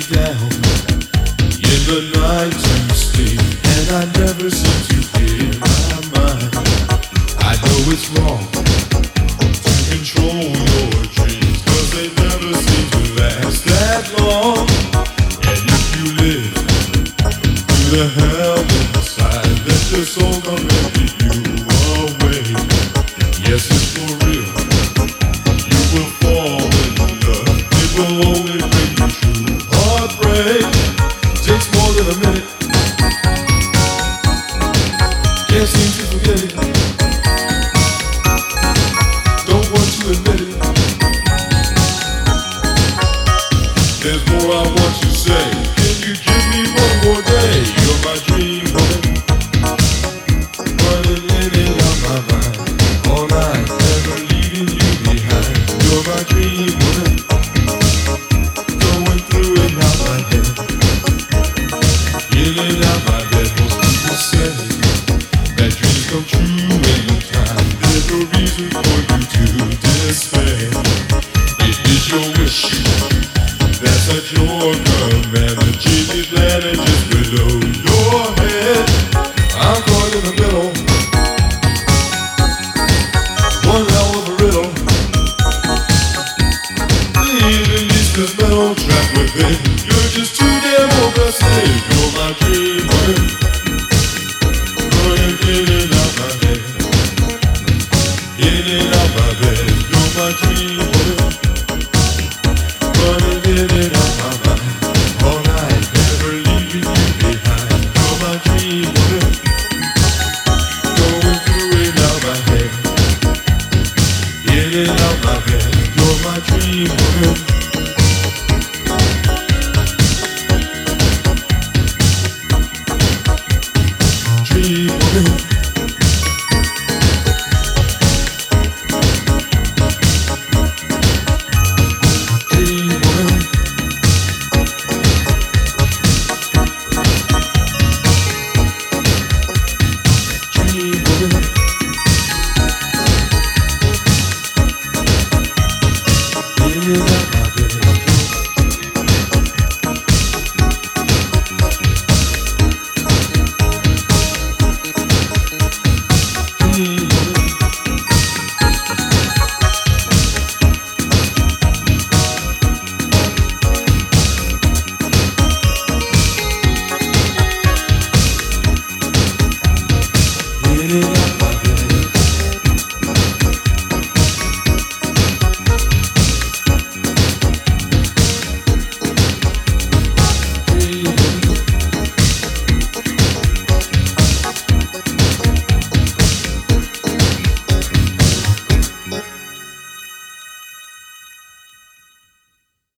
down in the night to sleep, and I never seem to clear my mind. I know it's wrong to control your dreams, 'cause they never seem to last that long. And if you live through the hell inside, let your soul come and give you away. Yes, it's for real. You will fall in love. It will only bring you true heartbreak. Takes more than a minute. Can't seem to forget it. Don't want to admit it. There's more I want to say. Can you give me one more day? You're my dream woman, running in and out my mind all night, never leaving you behind. You're my dream woman, going through and out my head, in and out my bed. Most people say that dreams come true anytime. There's no reason for you to despair. It is your wish, that's at your command. The genie planet just below your head. I'm caught in the middle, one hell of a riddle. Leaving useless metal trapped within. You're just too damn aggressive. You're my dream woman, running in and out my head, in and out my bed. You're my dream woman, running in and out my mind all night, never leaving you behind. You're my dream woman, going through and out my head, in and out my bed. You're my dream woman. Dream woman. Dream woman. Dream woman. In and out